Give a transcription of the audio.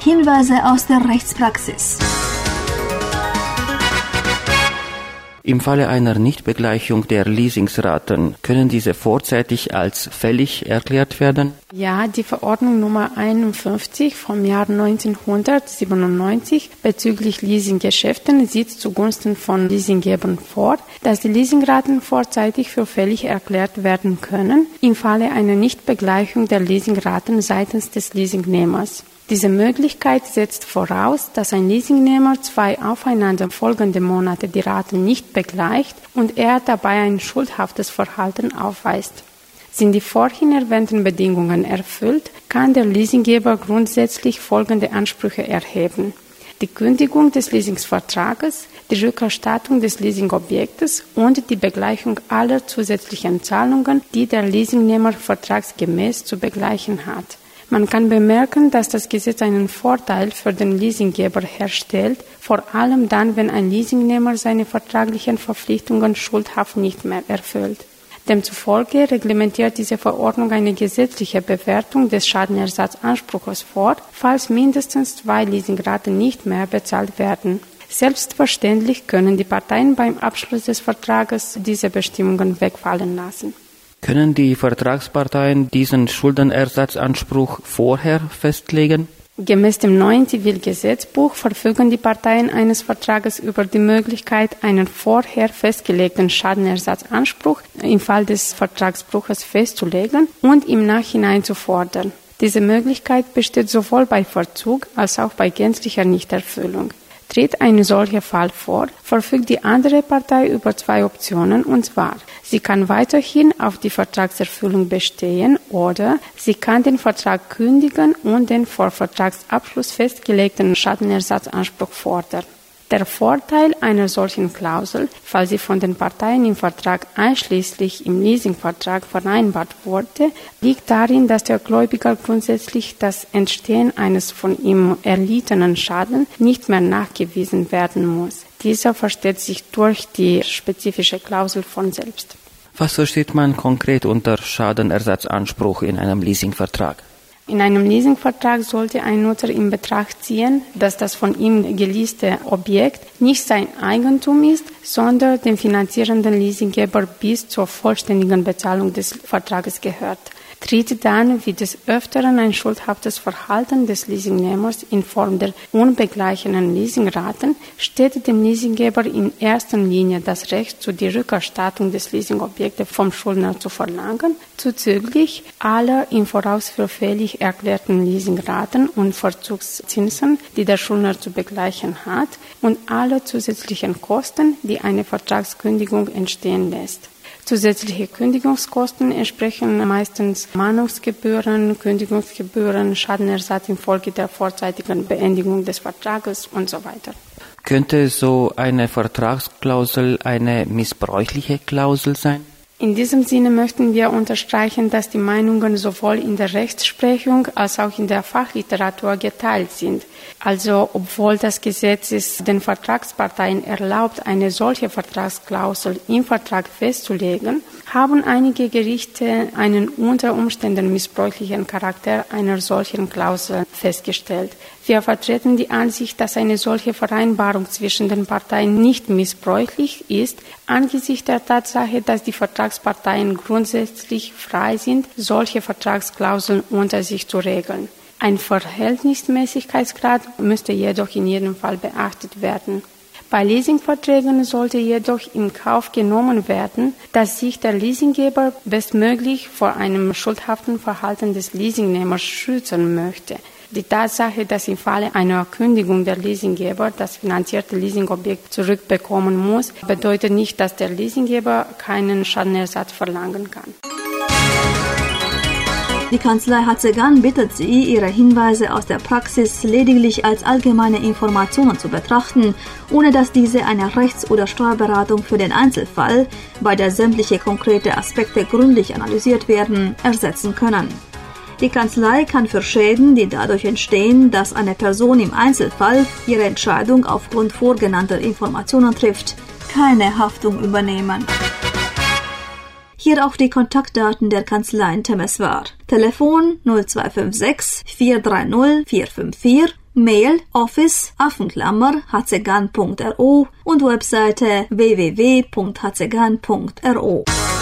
Hinweise aus der Rechtspraxis. Im Falle einer Nichtbegleichung der Leasingsraten können diese vorzeitig als fällig erklärt werden? Ja, die Verordnung Nummer 51 vom Jahr 1997 bezüglich Leasinggeschäften sieht zugunsten von Leasinggebern vor, dass die Leasingraten vorzeitig für fällig erklärt werden können, im Falle einer Nichtbegleichung der Leasingraten seitens des Leasingnehmers. Diese Möglichkeit setzt voraus, dass ein Leasingnehmer 2 aufeinander folgende Monate die Raten nicht begleicht und er dabei ein schuldhaftes Verhalten aufweist. Sind die vorhin erwähnten Bedingungen erfüllt, kann der Leasinggeber grundsätzlich folgende Ansprüche erheben: die Kündigung des Leasingsvertrages, die Rückerstattung des Leasingobjektes und die Begleichung aller zusätzlichen Zahlungen, die der Leasingnehmer vertragsgemäß zu begleichen hat. Man kann bemerken, dass das Gesetz einen Vorteil für den Leasinggeber herstellt, vor allem dann, wenn ein Leasingnehmer seine vertraglichen Verpflichtungen schuldhaft nicht mehr erfüllt. Demzufolge reglementiert diese Verordnung eine gesetzliche Bewertung des Schadenersatzanspruchs vor, falls mindestens 2 Leasingraten nicht mehr bezahlt werden. Selbstverständlich können die Parteien beim Abschluss des Vertrages diese Bestimmungen wegfallen lassen. Können die Vertragsparteien diesen Schuldenersatzanspruch vorher festlegen? Gemäß dem neuen Zivilgesetzbuch verfügen die Parteien eines Vertrages über die Möglichkeit, einen vorher festgelegten Schadenersatzanspruch im Fall des Vertragsbruches festzulegen und im Nachhinein zu fordern. Diese Möglichkeit besteht sowohl bei Verzug als auch bei gänzlicher Nichterfüllung. Tritt ein solcher Fall vor, verfügt die andere Partei über 2 Optionen, und zwar: sie kann weiterhin auf die Vertragserfüllung bestehen oder sie kann den Vertrag kündigen und den vor Vertragsabschluss festgelegten Schadenersatzanspruch fordern. Der Vorteil einer solchen Klausel, falls sie von den Parteien im Vertrag einschließlich im Leasingvertrag vereinbart wurde, liegt darin, dass der Gläubiger grundsätzlich das Entstehen eines von ihm erlittenen Schadens nicht mehr nachgewiesen werden muss. Dieser versteht sich durch die spezifische Klausel von selbst. Was versteht man konkret unter Schadenersatzanspruch in einem Leasingvertrag? In einem Leasingvertrag sollte ein Nutzer in Betracht ziehen, dass das von ihm geleaste Objekt nicht sein Eigentum ist, sondern dem finanzierenden Leasinggeber bis zur vollständigen Bezahlung des Vertrages gehört. Tritt dann wie des Öfteren ein schuldhaftes Verhalten des Leasingnehmers in Form der unbegleichenden Leasingraten, steht dem Leasinggeber in erster Linie das Recht zu der Rückerstattung des Leasingobjektes vom Schuldner zu verlangen, zuzüglich aller im Voraus für fällig erklärten Leasingraten und Verzugszinsen, die der Schuldner zu begleichen hat, und alle zusätzlichen Kosten, die eine Vertragskündigung entstehen lässt. Zusätzliche Kündigungskosten entsprechen meistens Mahnungsgebühren, Kündigungsgebühren, Schadenersatz infolge der vorzeitigen Beendigung des Vertrages und so weiter. Könnte so eine Vertragsklausel eine missbräuchliche Klausel sein? In diesem Sinne möchten wir unterstreichen, dass die Meinungen sowohl in der Rechtsprechung als auch in der Fachliteratur geteilt sind. Also, obwohl das Gesetz es den Vertragsparteien erlaubt, eine solche Vertragsklausel im Vertrag festzulegen, haben einige Gerichte einen unter Umständen missbräuchlichen Charakter einer solchen Klausel festgestellt. Wir vertreten die Ansicht, dass eine solche Vereinbarung zwischen den Parteien nicht missbräuchlich ist, angesichts der Tatsache, dass die Vertragsparteien grundsätzlich frei sind, solche Vertragsklauseln unter sich zu regeln. Ein Verhältnismäßigkeitsgrad müsste jedoch in jedem Fall beachtet werden. Bei Leasingverträgen sollte jedoch in Kauf genommen werden, dass sich der Leasinggeber bestmöglich vor einem schuldhaften Verhalten des Leasingnehmers schützen möchte. Die Tatsache, dass im Falle einer Kündigung der Leasinggeber das finanzierte Leasingobjekt zurückbekommen muss, bedeutet nicht, dass der Leasinggeber keinen Schadenersatz verlangen kann. Die Kanzlei Hatzegan bittet Sie, Ihre Hinweise aus der Praxis lediglich als allgemeine Informationen zu betrachten, ohne dass diese eine Rechts- oder Steuerberatung für den Einzelfall, bei der sämtliche konkrete Aspekte gründlich analysiert werden, ersetzen können. Die Kanzlei kann für Schäden, die dadurch entstehen, dass eine Person im Einzelfall ihre Entscheidung aufgrund vorgenannter Informationen trifft, keine Haftung übernehmen. Hier auch die Kontaktdaten der Kanzlei in Temeswar. Telefon 0256 430 454, Mail office@hcgan.ro und Webseite www.hcgan.ro.